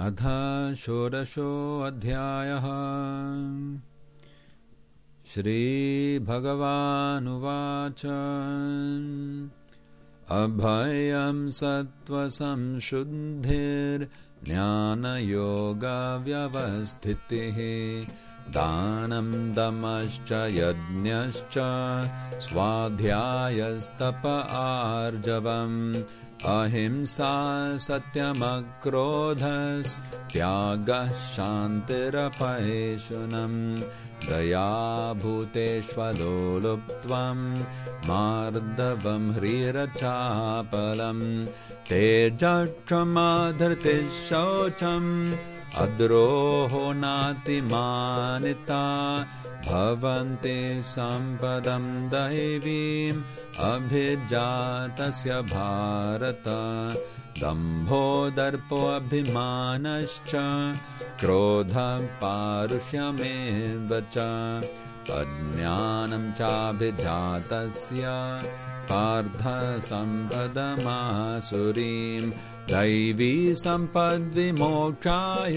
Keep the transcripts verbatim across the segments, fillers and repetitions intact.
अथ षोडशोऽध्यायः। श्रीभगवानुवाच अभयं सत्त्वसंशुद्धिर्ज्ञानयोगव्यवस्थितिः दानं दमश्च यज्ञश्च स्वाध्यायस्तप आर्जवम् अहिंसा सत्यमक्रोधस्त्यागः शान्तिरपैशुनम् दया भूतेष्वलोलुप्त्वं मार्दवं ह्रीरचापलम् तेजक्षमा धृतिः शौचम् अद्रोहो नातिमानिता भवन्ति सम्पदं दैवीम् अभिजातस्य भारत दम्भो दर्पोऽभिमानश्च क्रोधः पारुष्यमेव च अज्ञानं चाभिजातस्य पार्थ सम्पदमासुरीं दैवी सम्पद्विमोक्षाय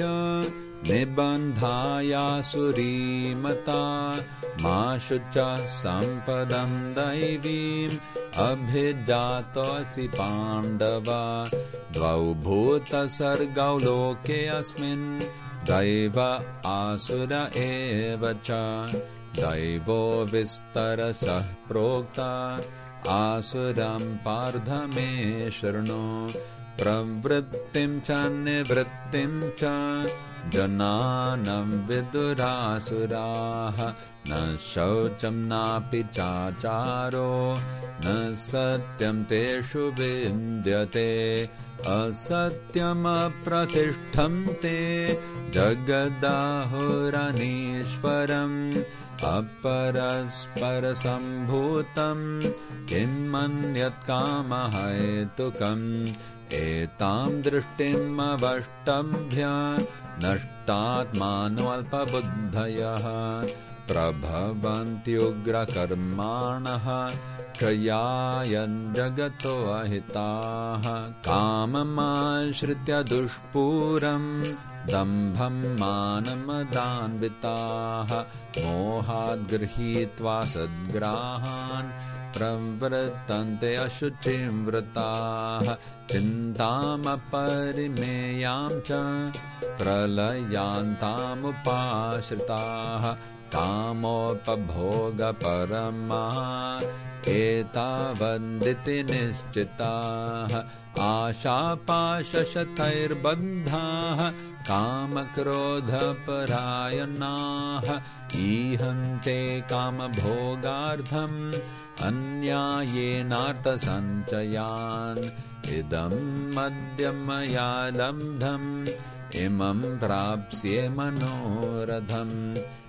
निबन्धायासुरीमता मा शुच सम्पदं दैवीम् अभिजातोऽसि पाण्डव द्वौ भूतसर्गौ लोकेऽस्मिन् दैव आसुर एव च दैवो विस्तरशः प्रोक्ता आसुरं पार्थ मे शृणु प्रवृत्तिं च निवृत्तिं च जनानं विदुरासुराः न शौचं नापि चाचारो न सत्यं तेषु विद्यते असत्यमप्रतिष्ठं ते जगदाहुरनीश्वरम् अपरस्परसम्भूतं किं मन्यत्कामहेतुकम् एतां दृष्टिम् अवष्टभ्य नष्टात्मानोऽल्पबुद्धयः प्रभवन्त्युग्रकर्माणः क्षयाय जगतो अहिताः काममाश्रित्य दुष्पूरम् दम्भं मानमदान्विताः मोहाद् गृहीत्वा सद्ग्राहान् प्रवर्तन्ते अशुचिं व्रताः चिन्तामपरिमेयां च प्रलयान्तामुपाश्रिताः कामोपभोगपरमाः एतावन्दिति निश्चिताः आशापाशशतैर्बद्धाः कामक्रोधपरायणाः ईहन्ते कामभोगार्थम् अन्यायेनार्थसञ्चयान् इदं मद्य मया लब्धम् इमं प्राप्स्ये मनोरथम्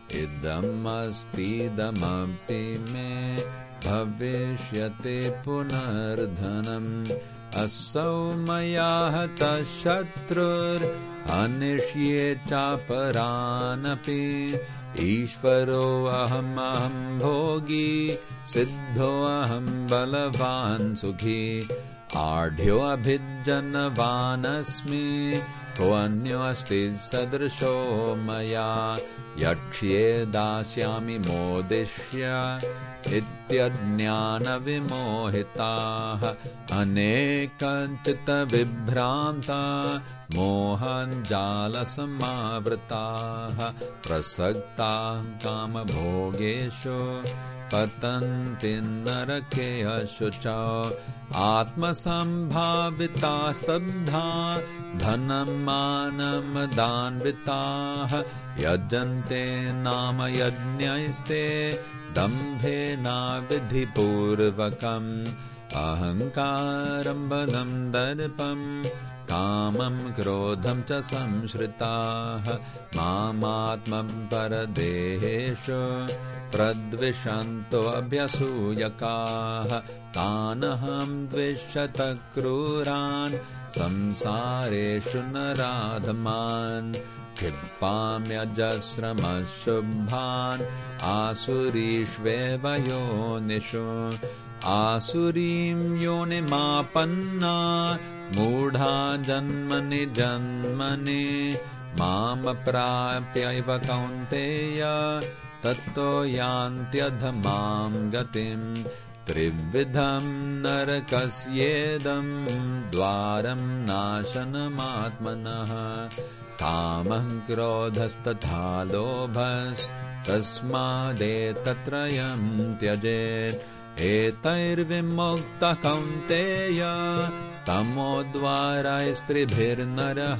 इदमस्तीदमपि मे भविष्यति पुनर्धनम् असौ मया हतः शत्रुरनिष्ये चापरानपि ईश्वरोऽहमहं भोगी सिद्धोऽहं बलवान् सुखी आढ्योऽभिज्जनवानस्मि कोऽन्योऽस्ति सदृशो मया यक्ष्ये दास्यामि मोदिष्य इत्यज्ञानविमोहिताः अनेकचित्तविभ्रान्ता मोहजालसमावृताः प्रसक्ताः कामभोगेषु पतन्ति नरकेषु च आत्मसम्भाविता स्तब्धा धनं मानमदान्विताः यजन्ते नाम यज्ञैस्ते दम्भेनाविधिपूर्वकम् अहङ्कारं बलं दर्पं कामं क्रोधं च संश्रिताः मामात्मं परदेहेषु प्रद्विषन्तो अभ्यसूयकाः तानहं द्विषतः क्रूरान् संसारेषु नराधमान् क्षिपाम्यजस्रमशुभान् आसुरीष्वेव योनिषु आसुरीं योनिमापन्ना मूढा जन्मनि जन्मनि मामप्राप्यैव कौन्तेय तत्तो यान्त्यधमां गतिं त्रिविधं नरकस्येदं द्वारं नाशनमात्मनः कामः क्रोधस्तथा लोभस्तस्मादेतत्त्रयं त्यजेत् एतैर्विमुक्तः कौन्तेय तमोद्वारैस्त्रिभिर्नरः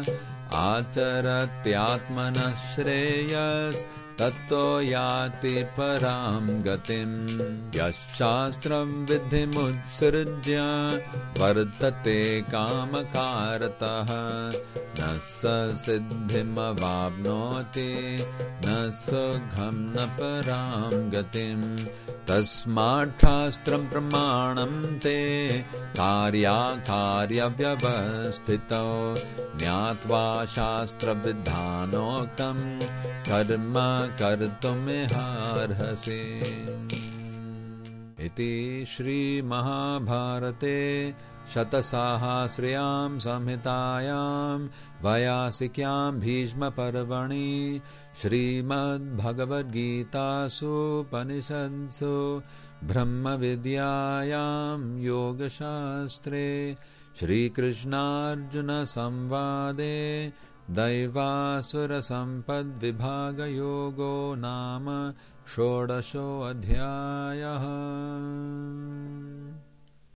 आचरत्यात्मनः श्रेयस्तत्तो याति परां गतिम् यश्शास्त्रं विधिमुत्सृज्य वर्तते कामकारतः न स सिद्धिमवाप्नोति न सुखं न परां गतिम् तस्मात् शास्त्रं प्रमाणं ते कार्याकार्यव्यवस्थितौ ज्ञात्वा शास्त्रविधानोक्तं कर्म कर्तुमिहार्हसि इति श्रीमहाभारते शतसाहस्र्यां संहितायां वैयासिक्यां भीष्मपर्वणि श्रीमद्भगवद्गीतासूपनिषत्सु ब्रह्मविद्यायां योगशास्त्रे श्रीकृष्णार्जुनसंवादे दैवासुरसम्पद्विभागयोगो नाम षोडशोऽध्यायः।